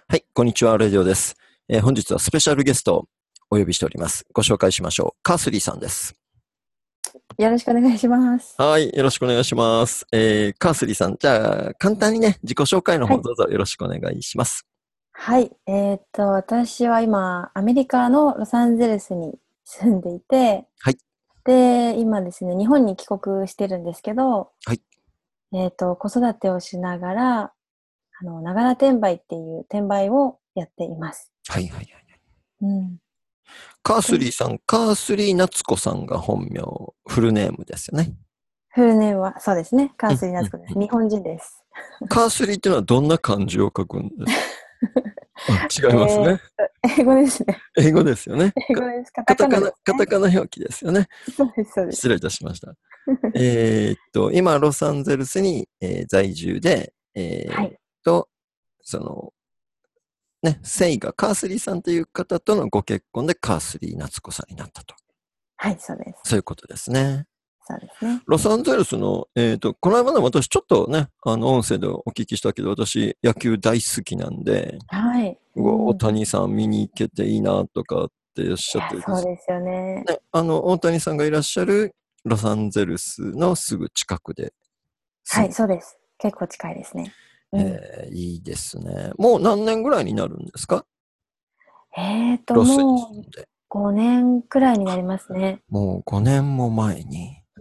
はい、こんにちは、レディオです。本日はスペシャルゲストをお呼びしております。ご紹介しましょう。カースリーさんです。 よろしくお願いします。 はい、よろしくお願いします。カースリーさん、じゃあ、簡単にね、自己紹介のはい。 方どうぞよろしくお願いします。 はい。私は今、アメリカのロサンゼルスに住んでいて、 はい、 で、今ですね、日本に帰国してるんですけど、 はい、 子育てをしながら、ながら転売っていう転売をやっています。 はい、はい。 うん。 カースで、 リーさん、カースリー夏子さんが本名、フルネームですよね。 フルネームは、そうですね、 うん、 川杉うん、 夏子です。 うん。 日本人です。 カースリーっていうのはどんな漢字を書くんですか？あ、違いますね。 英語ですね。 英語ですよね。 英語です。カタカナですカタね。 カナ表記ですよね。 そうです、そうです。 失礼いたしました。今、ロサンゼルスに、在住で、 はい。 と、その、ね、セイがカースリーさんという方とのご結婚でカースリー夏子さんになったと。 はい、そうです。 そういうことですね。 そうですね。 ロサンゼルスの、この間の私ちょっとね、音声でお聞きしたけど、私野球大好きなんで、 はい。 うわ大うん。 谷さん見に行けていいなとかっておっしゃっいや、 てるんです。 そうですよね。 ね、大谷さんがいらっしゃるロサンゼルスのすぐ近くで住んはい、そうです。結構近いですね。うん。 いいですね。もう何年ぐらいになるんですか？ロスにもう住んで。 5年くらいになりますね。 もう5年も前に。 うん。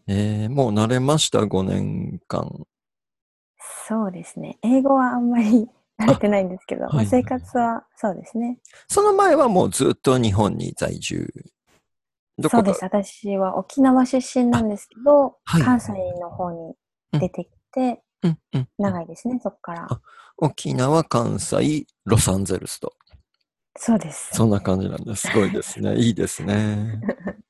もう慣れました、5年間。 そうですね。英語はあんまり慣れあ、 てないんですけど、まあ、 はい。 生活はそうですね。 その前はもうずっと日本に在住。どこか、 そうです。私は沖縄出身なあ、 んですけど、 はい。 関西の方にうん、 出てきて、 うん、うん、うん。 長いですね、そこから。 あ、沖縄、関西、ロサンゼルスと。 そうです。 そんな感じなんです。すごいですね。いいですね。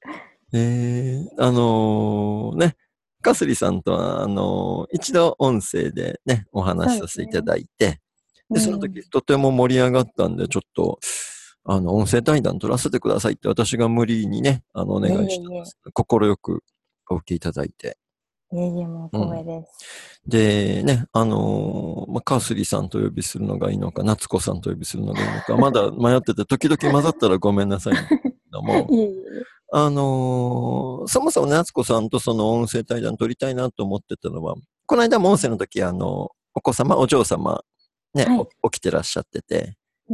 ね、かすりさんとは、一度音声でね、お話しそうさせていたですね。 だいて、で、そのうん。 時とても盛り上がったんで、ちょっと、音声対談取らせてくださいって私が無理にね、お願いえいいえいえ。 したんですけど、快くお受けいただいて、 いえいえ、もううん。 光栄です。 で、ね、カースリーさんとお呼びするのがいいのか、夏子さんとお呼びするのがいいのか、まだ迷ってて、時々混ざったらごめんなさいんですけども、 いえいえいえ。 そもそも夏子さんとその音声対談取りたいなと思ってたのは、この間も音声の時、お子様、お嬢様、ね、 はい。 起きてらっしゃってて、 うん。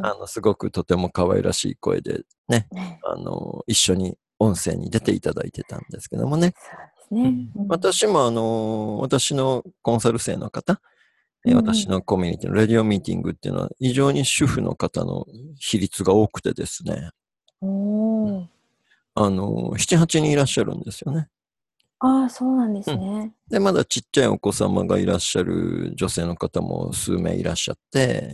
すごくとても可愛らしい声で、ね、一緒に音声に出ていただいてたんですけどもね。 そうですね。 うん、 うん。 私も私のコンサル生の方、 うんうん。 私のコミュニティのレディオミーティングっていうのは、非常に主婦の方の比率が多くてですね、 おうん、 お。 7、8人いらっしゃるんですよね。 ああ、そうなんでうん。 すね。 で、まだちっちゃいお子様がいらっしゃる女性の方も数名いらっしゃって、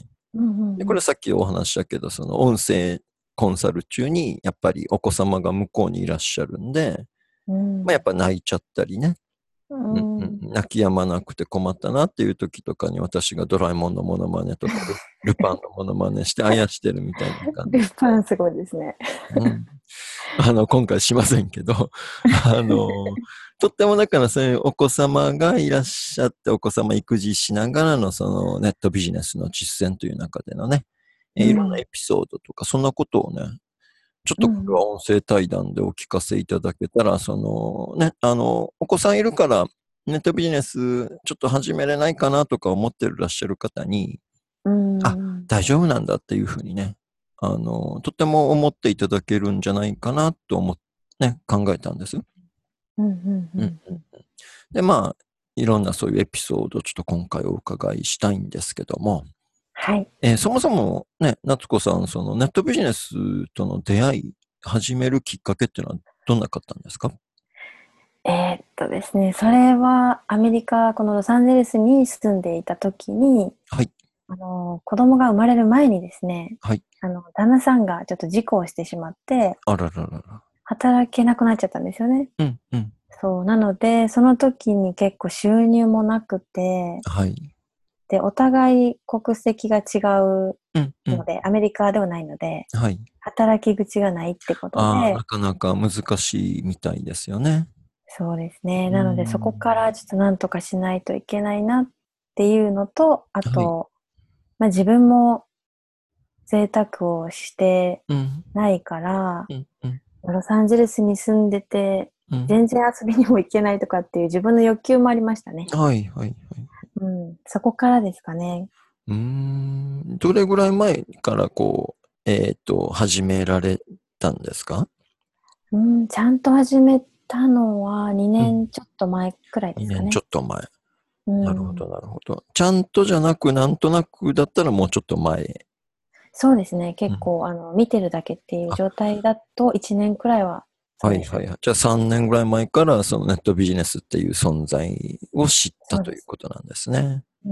うんうで、 んうん。 これさっきお話ししたけど、その音声コンサル中に、やっぱりお子様が向こうにいらっしゃるんで、まあ、やっうん。 ぱ泣いちゃったりね、 ううんうん、 ん。 泣き止まなくて困ったなっていう時とかに私がドラえもんのモノマネとかルパンのモノマネしてあやしてるみたいな感ルじ。 パンすごいですね。 うん。今回しませんけど、あの、とってもだからそういうお子様がいらっしゃって、お子様育児しながらのそのネットビジネスの実践という中でのね、いろんなうん。 エピソードとか、そんなことをね、ちょっとこれうん。 は音声対談でお聞かせいただけたら、そのね、お子さんいるから、ネットビジネスちょっと始めれないかなとか思ってらっしゃる方に、 うあ、 ん。 大丈夫なんだっていうふうにね、とても思っていただけるんじゃないかなとね、考えたんです。 うんうんううん。 んうん。 で、まあ、いろんなそういうエピソードをちょっと今回お伺いしたいんですけども、 はい。 そもそもね、夏子さん、そのネットビジネスとの出会い、始めるきっかけっていうのはどんなかったんですか？ ですね、それはアメリカ、このロサンゼルスに住んでいた時に、 はい、 子供が生まれる前にですね、 はい。 旦那さんがちょっと事故をしてしまって、 あらららら。 働けなくなっちゃったんですよね。 うん、うん。 そう、なので、その時に結構収入もなくて、 はい。 で、お互い国籍が違ううん、うん。 ので、アメリカではないので、 はい。 働き口がないってことああ、 で、 なかなか難しいみたいですよね。 そうですね。 うなので、そこん。 からちょっとなんとかしないといけないなっていうのと、あはい。 と、 自分も贅沢をしてうん。 ないから、 うん。うん。 ロサンゼルスに住んでて、 うん。 全然遊びにも行けないとかっていう自分の欲求もありましたね。 はい、はい、はい。 うん、そこからですかね。 どれぐらい前から始められたんですか？ うん、ちゃんと始めたのは2 うん。 年ちょっと前くらいです 2年ちょかね。 っと前。 うん、 なるほど、なるほど。ちゃんとじゃなく、なんとなくだったらもうちょっと前。 そうですね。 うん。 結構、見てるだけっていうあ、 状態だと1年くらいはそうでしたね。 はいはいはい。じゃあ3年ぐらい前からそのネットビジネスっていう存在を知ったというそうです。 ことなんですね。 うん、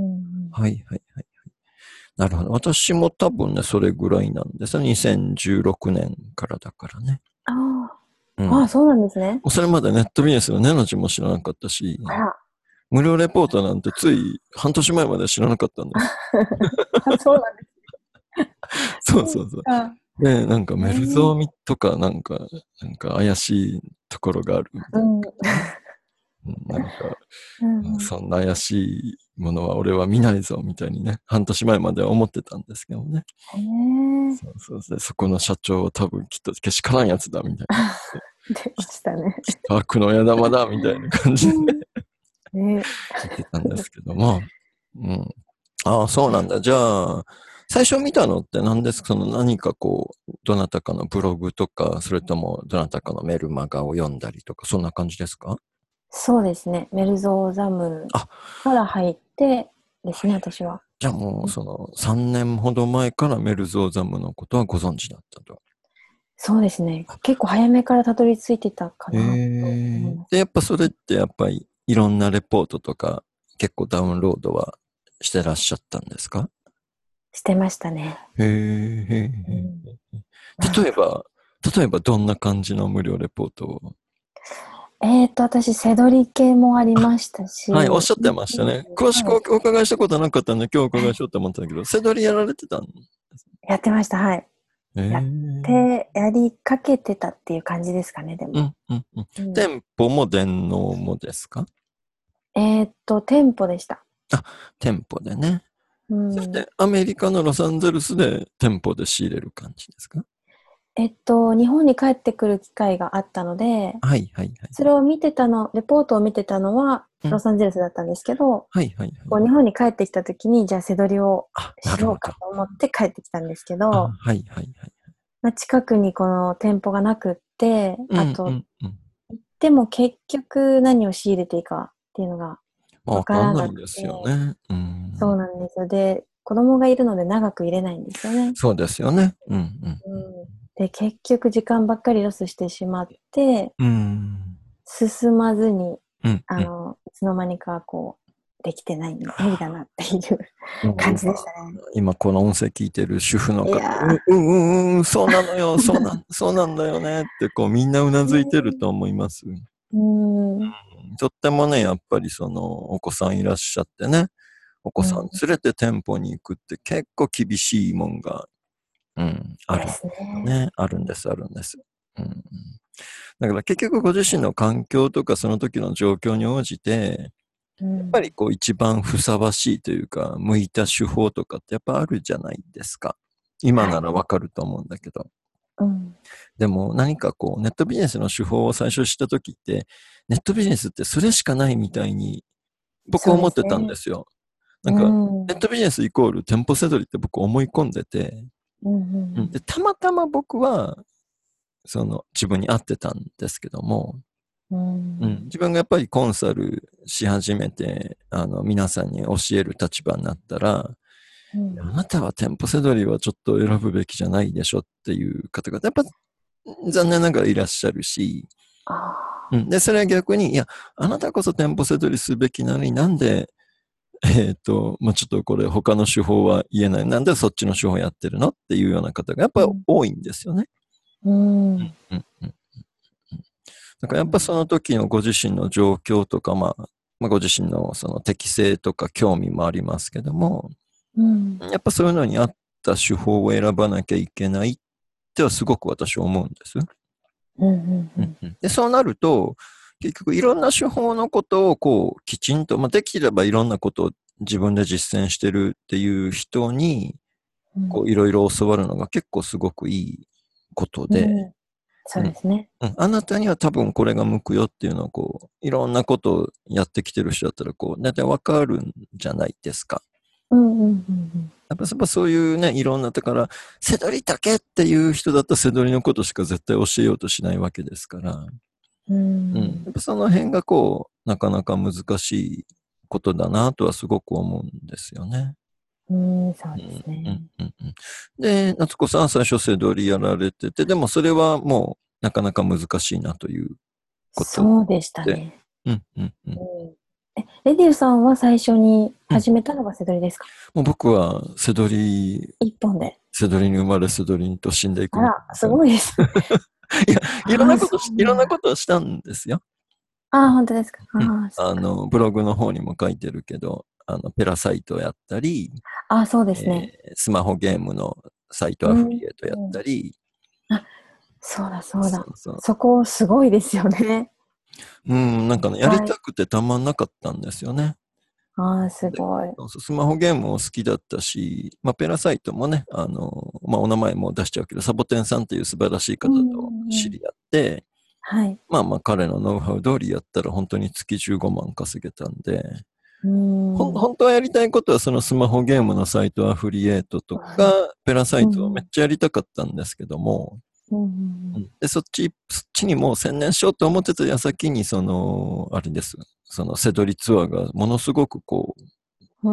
はいはいはい。なるほど。私も多分ね、それぐらいなんですね。2016年からだからね。 あうん。 あ、ああ、そうなんですね。 それまでネットビジネスの根の字も知らなかったし、 あら、 無料レポートなんてつい半年前まで知らなかったんです。 あ、そうなんです。 そうそうそうそう。 か。 で、なんかメルゾーねミとかなんか怪しいところがあるみえ。うたいん。 な。なんか、 うんうん。 そんな怪しいものは俺は見ないぞみたいにね、半年前までは思ってたんですけどね。 へえ。 そうそうそう。そこの社長は多分きっとけしからんやつだみたいな。 出ましたね。 きっと悪の矢玉だみたいな感じでうん。ね言ってたんですけども。うん。ああ、そうなんだ。じゃあ、最初見たのって何ですか？その何かどなたかのブログとか、それともどなたかのメルマガを読んだりとか、そんな感じですか？ そうですね。メルゾーザムあ、 から入ってですね、私は。 じゃあもううんその3年ほど前からメルゾーザムのことはご存知だったと。 そうですね。結構早めからたどり着いてたかなと思います。 で、やっぱそれってやっぱりいろんなレポートとか結構ダウンロードはしてらっしゃったんですか？ してましたね。 へえ、へえ、 うん、 例えば、例えばどんな感じの無料レポートを？ 私、背取り系もありましたし、 はい、おっしゃってましたね。詳しくおそうです。 伺いしたことなかったんで、今日お伺いしようと思ったんだけど、背取りやられてたん？ やってました。はい。 えやっえ、 て、やりかけてたっていう感じですかね、でも。 うん、うん、うん。 うん、 店舗も電脳もですか？ 店舗でした。 あ、店舗でね。 うん。 それってアメリカのロサンゼルスで店舗で仕入れる感じですか？ 日本に帰ってくる機会があったので、 はい、はい、はい。 それを見てたの、レポートを見てたのはうん、 ロサンゼルスだったんですけど、 はい、はい、はい。 日本に帰ってきた時に、じゃあ背取りをあ、なしようるほど。 かと思って帰ってきたんですけあ、 ど、 はい、はい、はい。 近くにこの店舗がなくって、 うん、うあと、 ん、うん。 でも結局何を仕入れていいかっていうのがまあ、 わわかからなくて、 んないですよね。うん。 そうなんですよ。で、子供がいるので長く入れないんですよね。 そうですよね。うん、 うん、で、結局時間ばっかりロスしてしまって、 うん。うん。 進まずに、 うん、うん。 いつの間にかできてない、無理だなっていうもう今、 感じでしたね。 今この音声聞いてる主婦のい方、うん、 やうん、うん、うんそうなのよ、そうなんだよねってみんなうなずいてると思います。 ー、うん、 とってもね、やっぱりそのお子さんいらっしゃってね、お子さんうん、 連れて店舗に行くって結構厳しいもんが、あるんでですね。 すよね。あるんです、あるんです。うん、だから結局ご自身の環境とかその時の状況に応じて、やっぱうん、 り一番ふさわしいというか、向いた手法とかってやっぱあるじゃないですか。今はい。 ならわかると思うんだけど。 うん、 でも何かネットビジネスの手法を最初知った時って、ネットビジネスってそれしかないみたいに僕はそうで思ってたんですね。 すよ。なうんか、ネッん、 トビジネスイコール店舗せどりって僕思い込んでて、 うん、うん、 で、たまたま僕は、自分に合ってたんですけども、 うん、 自分がやっぱりコンサルし始めて、皆さんに教える立場になったら、 うん、 あなたは店舗せどりはちょっと選ぶべきじゃないでしょっていう方が、やっぱ残念ながらいらっしゃるし、 ああ、 で、それは逆に、いや、あなたこそ店舗せどりすべきなのになんで、まあ、ちょっとこれ他の手法は言えない。なんでそっちの手法やってるのっていうような方がやっぱりうん、 多いんですよね。 うん、 うん。だからやっぱその時のご自身の状況とか、ご自身のその適性とか興味もありますけども、 うん、 やっぱそういうのに合った手法を選ばなきゃいけないってはすごく私は思うんです。 うん、うん、 で、そうなると、結局いろんな手法のことをきちんと、できればいろんなことを自分で実践してるっていう人に、 うんこういろいろ教わるのが結構すごくいいことで、 うんそうですね。 あなたには多分これが向くよっていうのをこう、いろんなことをやってきてる人だったらこう、大体わかるんじゃないですか。 うんうんうんやっぱそういうね、いろんな、だから、セドリだけっていう人だったらセドリのことしか絶対教えようとしないわけですから、 うん。 やっぱその辺がこう、なかなか難しいことだなとはすごく思うんですよね。 そうですね。 で、夏子さんは最初セドリやられてて、でもそれはもうなかなか難しいなということそうでしたで、 ね。 うんうんうん。 うんレディオさんは最初に始めたのがセドリですか？ もう僕はセドリ、 一本で。 セドリに生まれセドリにと死んでいくみたあら、すいな感じ。 ごいです。 いや、いろんああ、そなことし、いろんなうなんだ。 ことをしたんですよ。 ああ、本当ですか。 うん。 ああ、そっか。 ブログの方にも書いてるけど、ペラサイトをやったり、 ああ、そうですね。 スマホゲームのサイトアフうん。 リエイトやったり、 あ、そうだ、そうだ。 そうそう。 そこ、すごいですよね。 なんかね、やりはい。 たくてたまんなかったんですよね。 ああ、すで、 ごい。 そうそうスマホゲームも好きだったし、まあ、ペラサイトもね、まあ、お名前も出しちゃうけど、サボテンさんっていう素晴らしい方うんうとんうん。 知り合って、 はい。 まあまあ彼のノウハウ通りやったら本当に月15万稼げたんで、 うーん。 本当はやりたいことはそのスマホゲームのサイトアフリエイトとか、ペラサイトをめっうんうん。 ちゃやりたかったんですけども、 うんうんで、そっちにもう専念しようと思ってた矢先に、あれです。そのセドリツアーがものすごくこう、 うん。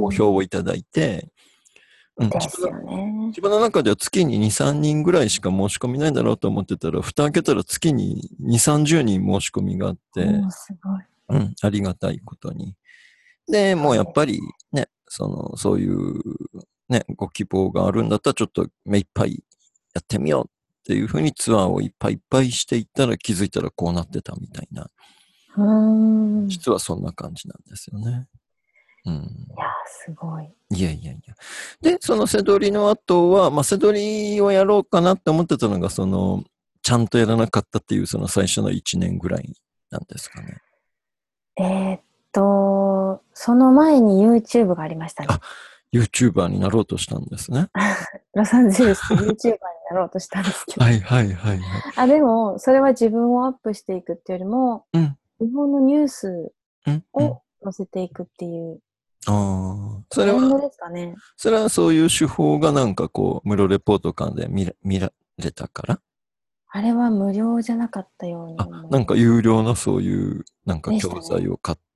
好評をいただいて、 ですよね。 自分の中では月に2、3人ぐらいしか申し込みないだろうと思ってたら、蓋開けたら月に2、30人申し込みがあって、 おー、すごい。 ありがたいことに。で、もうやっぱりね、そういうね、ご希望があるんだったらちょっと目いっぱいやってみようっていうふうにツアーをいっぱいいっぱいしていったら気づいたらこうなってたみたいな。 うーん。い実はそんな感じなんですよね。うん。 やー、すごい。 いやいやいや。で、そのセドリの後は、まあ、セドリをやろうかなって思ってたのが、ちゃんとやらなかったっていう、その最初の1年ぐらいなんですかね。 えその前に YouTube がありましたあ、 ね。 YouTuber になろうとしたんですね。 ロサンゼルスで YouTuber になろうとしたんですけど。 はいはいはいはい。 あ、でも、それは自分をアップしていくっていうよりも、 うん、 日本のニュースうん、うん。 を載せていくっていうああ、 トレンドですかね。 それはそういう手法がなんかこう、室レポート館で見られたからあれは無料じゃなかったように思いなんか有料のそういうなんかでし教たね。 材を買って、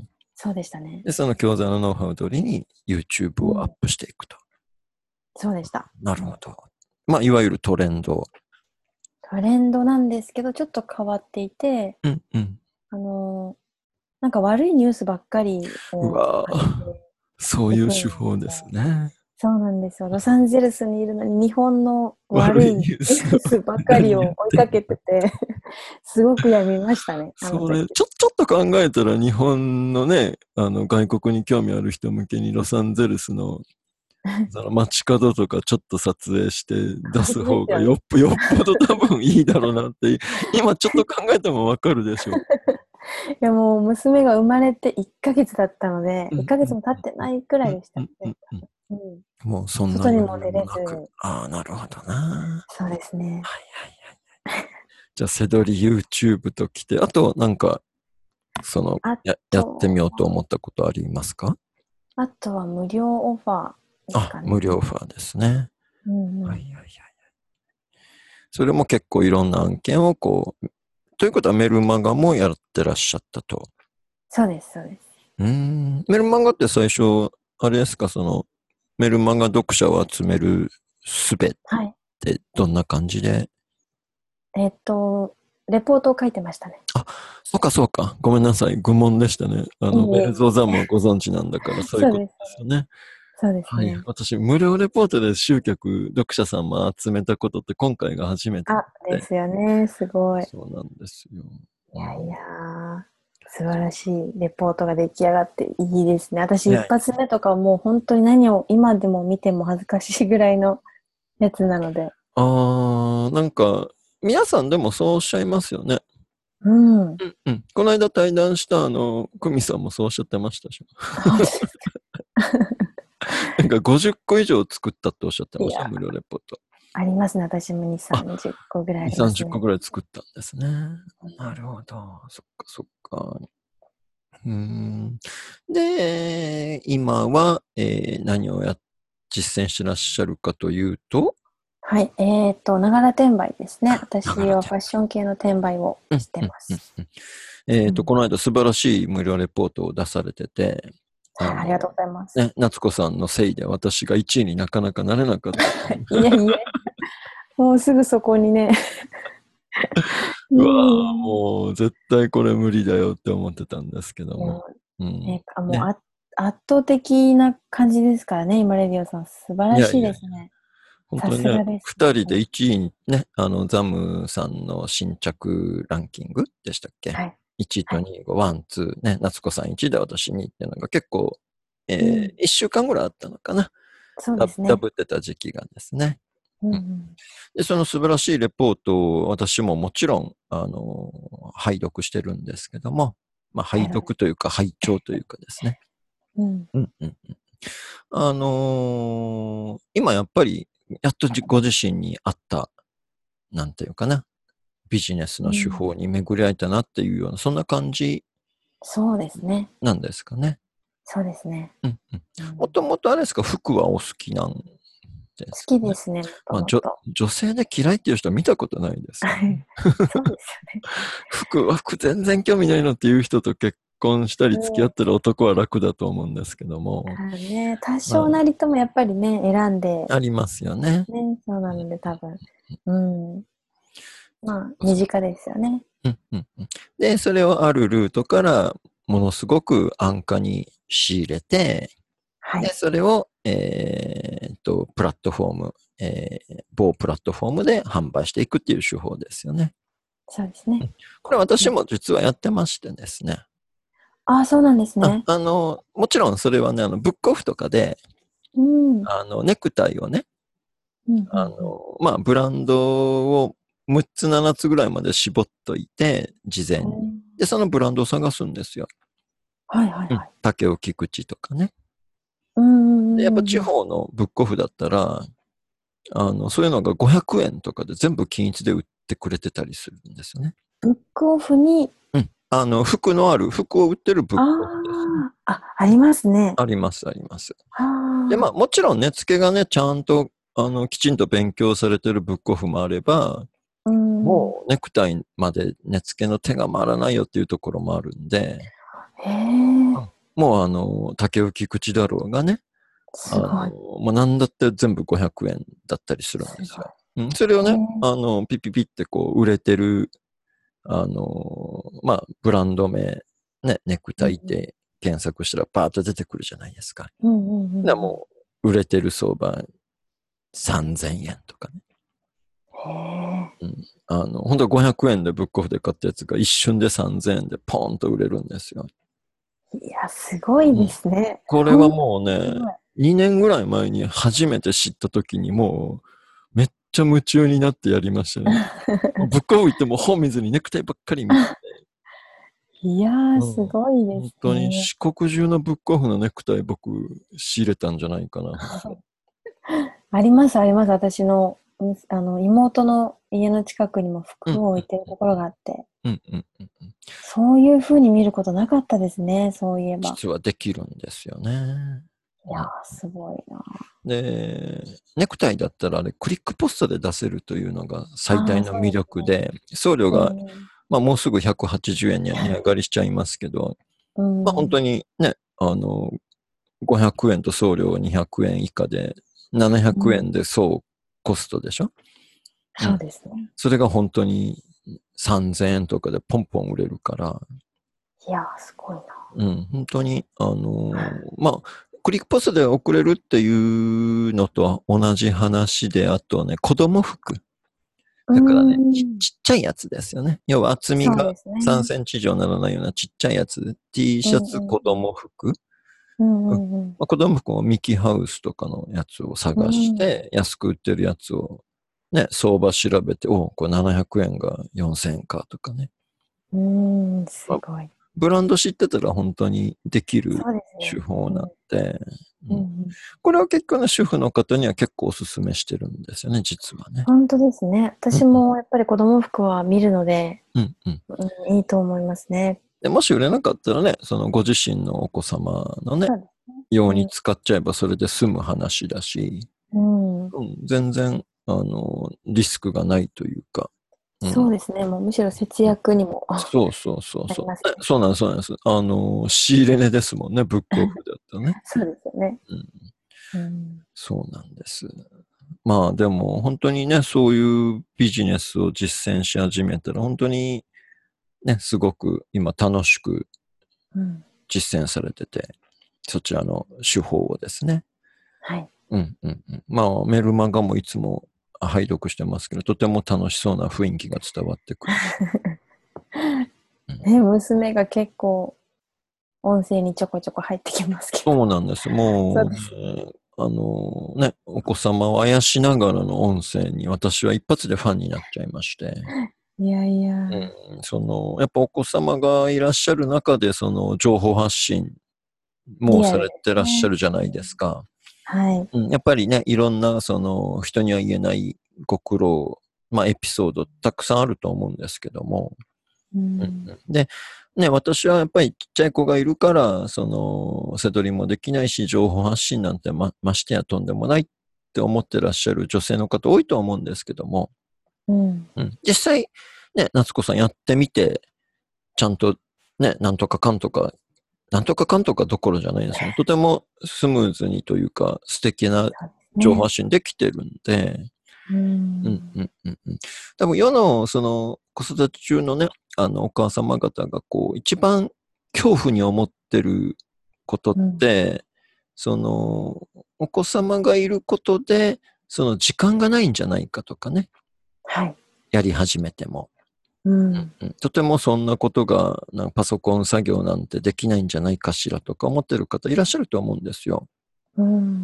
そうでしたね。 で、その教材のノウハウ通りに YouTube をアッうん。 プしていくと。 そうでした。 なるほど。まあ、いわゆるトレンド。 トレンドなんですけど、ちょっと変わっていて、 うんうん。 あのなんか悪いニュースばっかりうをわぁ、 上げてそういういくん手法ですで、 ね。 そうなんですよ。ロサンゼルスにいるのに日本の悪いニ悪いニュースをュースばかり何やっを追いかてんの。 けててすごく病みましたね、あのそれ、 時。 ちょっと考えたら日本のね、外国に興味ある人向けにロサンゼルスのその街角とかちょっと撮影して出本当です方がすよね。 よっぽど多分いいだろうなって、今ちょっと考えてもわかるでしょいやもう娘が生まれて1ヶ月だったので、 う。う 1 んうんヶ月も経ってないくらうんいでしたうんうんね。 うん。 うん、 もうそんな外に余裕も出れず、 もなく。ああ、なるほどな。 そうですね。 はいはいはい。じゃあ、セドリ YouTube と来て、あとなんか、 あやってみと、 ようと思ったことありますか？ あとは無料オファーですあ、 かね。 無料オファーですね。 うんうん。 はいはいはい。それも結構いろんな案件をこう、ということはメルマガもやってらっしゃったと。 そうです、そうです。 メルマガって最初、あれですか、メルマガ読者を集める術っはい。 てどんな感じで？ えっと、レポートを書いてましたね。 あ、そうかそうか。ごめんなさい。愚問でしたね。メルいえいえ。 ゾーザもご存知なんだから、そういうことそうです、 ですよね。 そうですはい。 ね。 私、無料レポートで集客、読者様集めたことって今回が初めてあ、でで、 すよね。すごい。 そうなんですよ。 いやいや素晴らしいレポートが出来上がっていいですね。私一いや、 発目とかはもう本当に何を今でも見ても恥ずかしいぐらいのやつなので。 なんか、皆さんでもそうおっしゃいますよね。 うん。 うんうん。この間対談した久美さんもそうおっしゃってましたし。 本当ですなんか50個以上作ったっておっしゃってか。 ました、 いや、 無料レポート。 ありますね。私も2、 あ、 30個ぐらいあ 2、30 りますね。 個ぐらい作ったんですね。 うんなるほど。そっかそっか。で、今は、何を実践してらっしゃるかというと、 はい。ながら転売ですね。 だからね。 私はファッション系の転売をうん、 してうん、うん。 ます。 うんうん。 この間素晴らしい無料レポートを出されてて、 はい、ありがとうございます。 ね、夏子さんのせいで私が1位になかなかなれなかったという。 いえいえ、もうすぐそこにね。いうわえいぁ、 え。 もう絶対これ無理だよって思ってたんですけども。 でも、 うん。 ね、もうね。 圧倒的な感じですからね、今レディオさん。素晴らしいいやいやいや。 ですね。さ本当にね、 すがです、本二人で当に。 1位にね、ザムさんの新着ランキングでしたっけ？ はい。 1 位とはい。 2位がワン、ツー、ね、夏子さん1位で私2位っていうのが結構、 うん。 1週間ぐらいあったのかな。 そうですね。 ダブってた時期がですね。 うんううん、 ん。 で、その素晴らしいレポートを私ももちろん、拝読してるんですけども、まあ、拝はい。 読というか、拝聴というかですね。 うん。 うんうんうん。今やっぱり、やっとご自身に合った、なんていうかな、ビジネスの手うん。 法に巡り合えたなっていうような、そんな感じそうですね。 なんですかね。 そうですね。 うんうん。 うん。 もともとあれですか、服はお好きなんで好すかね。 きですね、もとまあ、 もと。 女性で嫌いっていう人は見たことないですけどね。 そうですよね。 服全然興味ないのっていう人と結婚したり付き合っうん。 てる男は楽だと思うんですけども。 ね、多ま少なりともやっぱりね、選んで、 あ、ありますよね。 ね、そうなので多分。うん。まあ、身そう近ですよね。 うんうんうん。で、それをあるルートからものすごく安価に仕入れて、で、 はい。 それを、プラットフォーム、某プラットフォームで販売していくっていう手法ですよね。 そうですね。 これ私ね。 も実はやってましてですね。 ああ、そうなんですね。 もちろんそれはね、ブックオフとかで、 うん。 ネクタイをね、 うん、うん、うん。 まあ、ブランドを6つ、7つぐらいまで絞っといて、事前に。で、そのブランドを探すんですよ。 はいはいうん。 はい。 竹尾菊池とかね。 うん、 で、やっぱうん、うん。 地方のブックオフだったら、そういうのが500円とかで全部均一で売ってくれてたりするんですよね。 ブックオフに、 うん。服を売ってるブッあクオフですね。 ありますね。 あります、あります。で、まあ、 あもちろん値付けがね、ちゃんと、きちんと勉強されてるブックオフもあれば、 あ、うん。 もうネクタイまで値付けの手が回らないよっていうところもあるんで、 へえ、 もう竹浮口だろうがね、 すごい。 まあ、なんだって全部500円だったりするんすごですよ。うん、それをい。へね、 え、 ピッピピってこう売れてる、まあ、ブランド名、ね、ネクうん、 タイって検索したらパーッと出てくるじゃないですか。 うん、うん、うん。うん。 もう、売れてる相場3000円とかね。 へえ、 うん。本当は500円でブックオフで買ったやつが一瞬で3000円でポーンと売れるんですよ。 いや、すごいでうん。 すね。 これはほんともうね、 すごい。 2年ぐらい前に初めて知った時にもう、めっちゃ夢中になってやりましたね。ブックオフ行っても本見ずにネクタイばっかり見てて。 いやー、 うん。 すごいです本当にね。 四国中のブックオフのネクタイ僕仕入れたんじゃないかな。 あります、あります。私の、妹の家の近くにもうん、 服を置いてるところがあって、 うん、うん、うん。うん。 そういう風に見ることなかったですね、そういえば。 実はできるんですよね。 いやー、すごいな。 で、ネクタイだったらあれ、クリックポストで出せるというのが最ああ、 大の魅そうですね。 力で、送料が、 うん。 まあもうすぐ180円には値上がりしちゃいますけど、 うまあ本ん。 当にね、500円と送料200円以下で、700 うん。 円で総コストでしょ？うん。 そうですね。 それが本当に3000円とかでポンポン売れるから、 いやー、すごいな。 うん、本当に、まあ、クリックポストで送れるっていうのとは同じ話で、あとね、子供服。 うーだからね、 ん。 ちっちゃいやつですよね。要は厚みがそうです 3 ね。 センチ以上ならないようなちっちゃいやつ。T うん、 シャツ、子供服。 うん、ううん。 ん、うん。 まあ、子供服もミキハウスとかのやつをう探しん。 て、安く売ってるやつをね、相場調べて、おこれ700円が4000円かとかね。 すごい。 ブランド知ってたら本当にできるそうですね。 手法なんで、 うん。 これは結構ね、主婦の方には結構おすすめしてるんですよね、実はね。 本当ですね。私もやっぱり子供服は見るので、 うんうん。 いいと思いますね。 でもし売れなかったらね、そのご自身のお子様のね、 そうですようにね。 使っちゃえばそれで済む話だし、 うん。 全然、リスクがないというか、うん。 そうですね。もうむしろ節約にもそうそうそうそう。 なりますね。 そうなんです、そうなんです。仕入れ値ですもんね、ブックオフだったらね。 そうですよね。 うん、 うん。 そうなんです。まあでも本当にね、そういうビジネスを実践し始めたら、本当にね、すごく今楽しくうん。 実践されてて、そちらの手法をですね。 はい。 うんうんうん。まあメルマガもいつも拝読してますけど、とても楽しそうな雰囲気が伝わってくる。うん、 ね、娘が結構音声にちょこちょこ入ってきますけど。 そうなんです。 そもううですね。 ね、ね、お子様をあやしながらの音声に私は一発でファンになっちゃいまして。 いやいや。 やっぱお子様がいらっしゃる中で、その情報発信もさリアルでれてらっしゃすね。 るじゃないですか。 はい。 やっぱりね、いろんな、その、人には言えないご苦労、まあ、エピソードたくさんあると思うんですけども。 うん。 で、ね、私はやっぱりちっちゃい子がいるから、その、背取りもできないし、情報発信なんてましてやとんでもないって思ってらっしゃる女性の方多いと思うんですけども、 うん。 実際、ね、夏子さんやってみて、ちゃんとね、なんとかかんとかどころじゃないですね。とてもスムーズにというか、素敵なそうですね。 情報発信できてるんで、 うん。 多分世の、その、子育て中のね、お母様方がこう、一番恐怖に思ってることっうん。 て、その、お子様がいることで、その時間がないんじゃないかとかね、 はい。 やり始めても。 うん。 とてもそんなことが、パソコン作業なんてできないんじゃないかしらとか思ってる方いらっしゃると思うんですよ。 うん。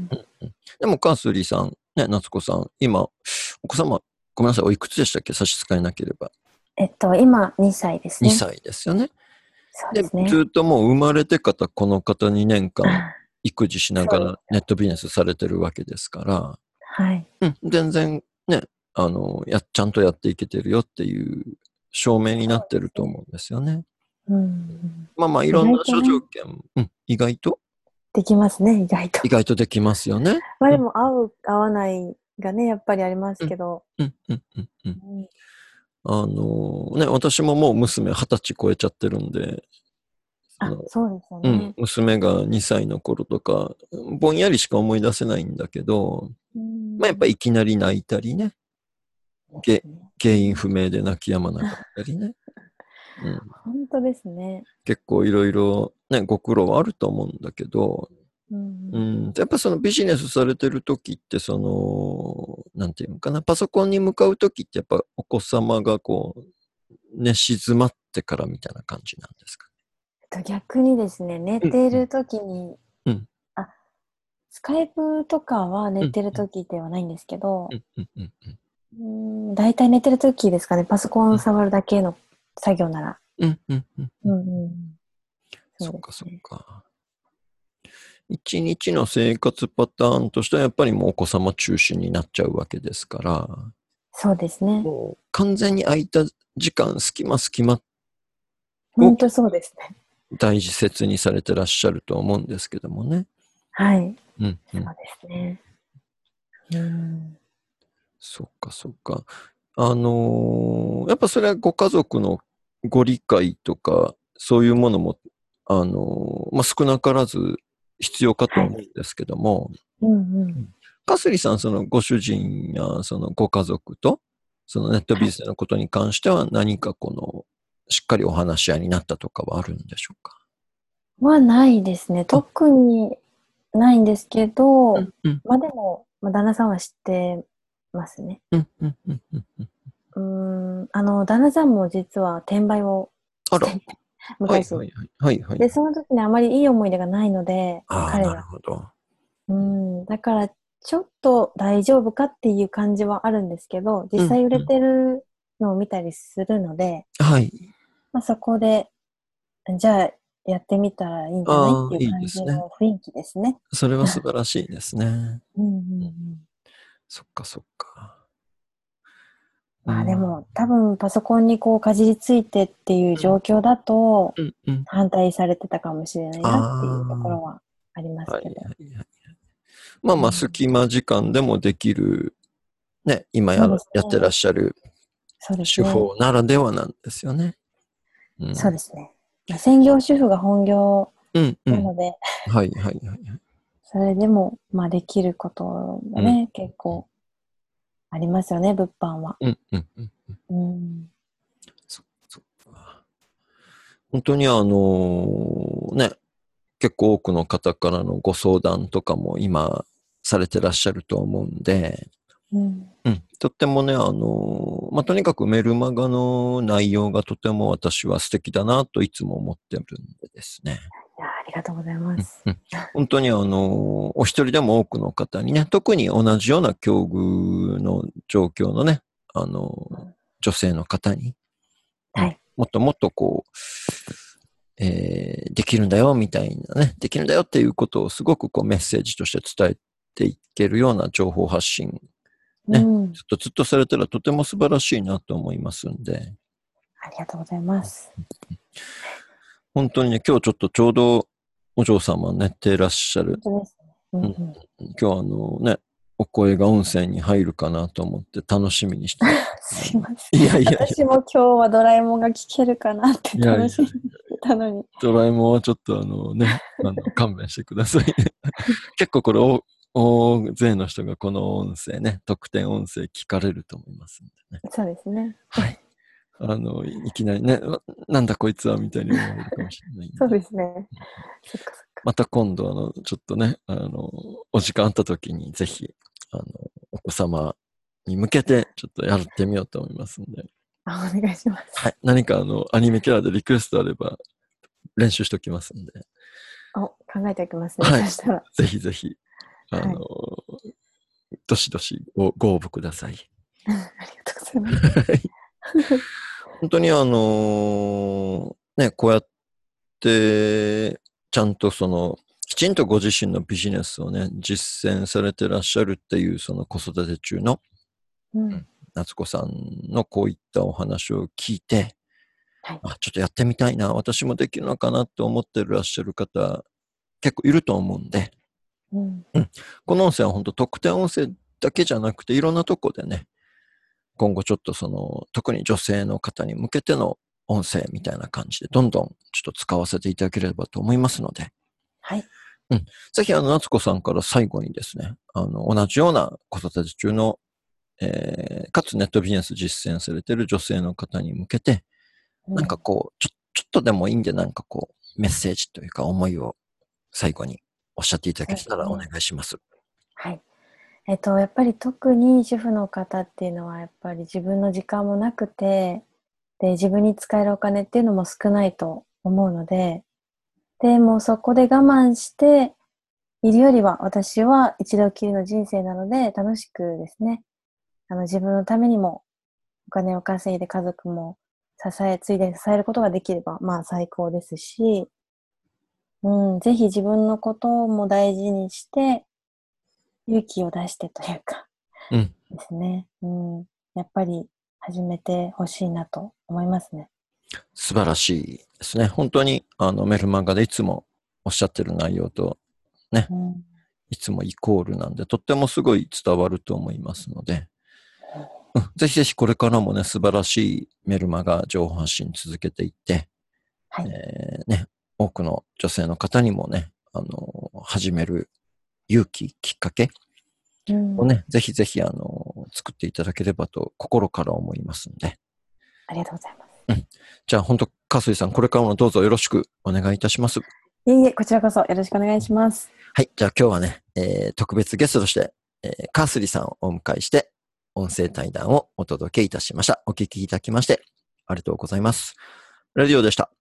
でも、カースリーさん、ね、夏子さん、今、お子様、ごめんなさい、おいくつでしたっけ、差し支えなければ。 今2歳ですね。 2歳ですよね。で、 そうですね。 ずっともう生まれてからこの方2年間、 あ、 育児しながそうですらネッよ。 トビジネスされてるわけですから、 はい。 全然ね、ちゃんとやっていけてるよっていう証明になそうってるですね。 と思うんですよね。 うん。 まあまあ、い意ろんな諸条外とね、 件、 できますね、意外と。 意外とできますよね。 まあでも、合う、合わないがね、やっぱりありますうん、 けど。うん。 私ももう娘20歳超えちゃってるんで、そあ、 の、 そうですよね。 娘が2歳の頃とか、ぼんやりしか思い出せないんだけど、 うまあやっぱん。 いきなり泣いたりね、げですね。 原因不明で泣き止まなかったりね。うん、 本当ですね。 結構いろいろね、ご苦労はあると思うんだけど、 うん。 やっぱそのビジネスされてる時って、その、なんていうのかな、パソコンに向かう時ってやっぱお子様がこう、寝静まってからみたいな感じなんですか逆にですね、寝ね。 てる時に、 うん、 あ、スカイプとかは寝うん、 てるうん、 時ではないんですけど、 うん、うん、うん、 大体寝てる時ですかね、パソコン触るだけの作業なら。 うん、うん、うん。 うんうん。そうそっかそっですね。 か。一日の生活パターンとしてはやっぱりもうお子様中心になっちゃうわけですから、 そうですね。 もう完全に空いた時間、隙間を本当そうですね。 大事切にされてらっしゃると思うんですけどもね。 はい。 うんうん。 そうですね。うん。 そっかそっか。やっぱそれはご家族のご理解とか、そういうものも、まあ、少なからず必要かとはい。 思うんですけども、 うんうん。 うんかすりさん、そのご主人やそのご家族と、そのネットビはい。 ジネスのことに関しては何かこの、しっかりお話し合いになったとかはあるんでしょうか？ はないですね。 あ、 特にないんですけど、 うんうん、 まあでも、まあ、旦那さんは知ってますね。 うん、うん、うん、うん。うん。 旦那さんも実は転売をあら、 していて、 はい昔。 はいはい。はいはい。 で、その時にあまりいい思い出がないので、 ああ、なる彼が。 ほど。 だからちょっと大丈夫かっていう感じはあるんですけど、実うん、うん。 際売れてるのを見たりするので、 はい。 そこで、じゃあやってみたらいいんじゃないっていういい感じですね。 の雰囲気ですね。 それは素晴らしいですね。そっかそっか。 でも多分パソコンにこうかじりついてっていう状況だと反対されてたかもしれないなっていうところはありますけど。 隙間時間でもできる、ね、今やってらっしゃる手法ならではなんですよね。 そうですね。専業主婦が本業なので、それでもできることがね、結構ありますよね、物販は。 本当にね、結構多くの方からのご相談とかも今されてらっしゃると思うんで、とってもね、とにかくメルマガの内容がとても私は素敵だなといつも思ってるんでですね。 ありがとうございます。 本当にお一人でも多くの方にね、特に同じような境遇の状況のね、女性の方に、もっともっとこう、できるんだよみたいなね、できるんだよっていうことをすごくこうメッセージとして伝えていけるような情報発信、ね、ずっとされたらとても素晴らしいなと思いますんで。 ありがとうございます。 本当にね、今日ちょうどお嬢様寝てらっしゃる。今日ね、お声が音声に入るかなと思って楽しみにしてすいません。私も今日はドラえもんが聞けるかなって楽しみにしてたのに。 ドラえもんはちょっと勘弁してくださいね。結構これ大勢の人がこの音声ね、特典音声聞かれると思いますんでね。 そうですね。 はい。いきなりね、なんだこいつはみたいに思われるかもしれない。 そうですね。そっかそっか。 また今度ちょっとね、お時間あった時にぜひ、お子様に向けてちょっとやってみようと思いますんで。 お願いします。 はい。何かアニメキャラでリクエストあれば練習しておきますんで。 考えておきますね。 はい。 そしたら。 ぜひぜひ、どしどしご応募ください。 ありがとうございます。 本当にね、こうやって、ちゃんときちんとご自身のビジネスをね、実践されてらっしゃるっていう子育て中の、夏子さんのこういったお話を聞いて、ちょっとやってみたいな、私もできるのかなって思ってらっしゃる方、結構いると思うんで、この音声は本当特典音声だけじゃなくて、いろんなとこでね、今後ちょっと特に女性の方に向けての音声みたいな感じで、どんどんちょっと使わせていただければと思いますので、 はい。 ぜひ夏子さんから最後にですね、同じような子育て中の、かつネットビジネス実践されている女性の方に向けて、なんかこう、ちょっとでもいいんで、なんかこう、メッセージというか思いを最後におっしゃっていただけたらお願いします。 はい。やっぱり特に主婦の方っていうのは、やっぱり自分の時間もなくて、で、自分に使えるお金っていうのも少ないと思うので、で、もうそこで我慢しているよりは、私は一度きりの人生なので、楽しくですね、自分のためにもお金を稼いで家族もついでに支えることができれば、最高ですし、ぜひ自分のことも大事にして、勇気を出してというか、ですね。やっぱり始めてほしいなと思いますね。 素晴らしいですね。本当にメルマガでいつもおっしゃってる内容とね、いつもイコールなんで、とってもすごい伝わると思いますので、ぜひぜひこれからもね、素晴らしいメルマガ情報発信続けていって、ね、多くの女性の方にもね、始める勇気、きっかけをね、ぜひぜひ作っていただければと心から思いますので。 ありがとうございます。 じゃあ本当、かすいさん、これからもどうぞよろしくお願いいたします。 いえいえ、こちらこそよろしくお願いします。 はい、じゃあ今日はね、特別ゲストとして、カースリさんをお迎えして、音声対談をお届けいたしました。お聞きいただきまして、ありがとうございます。ラジオでした。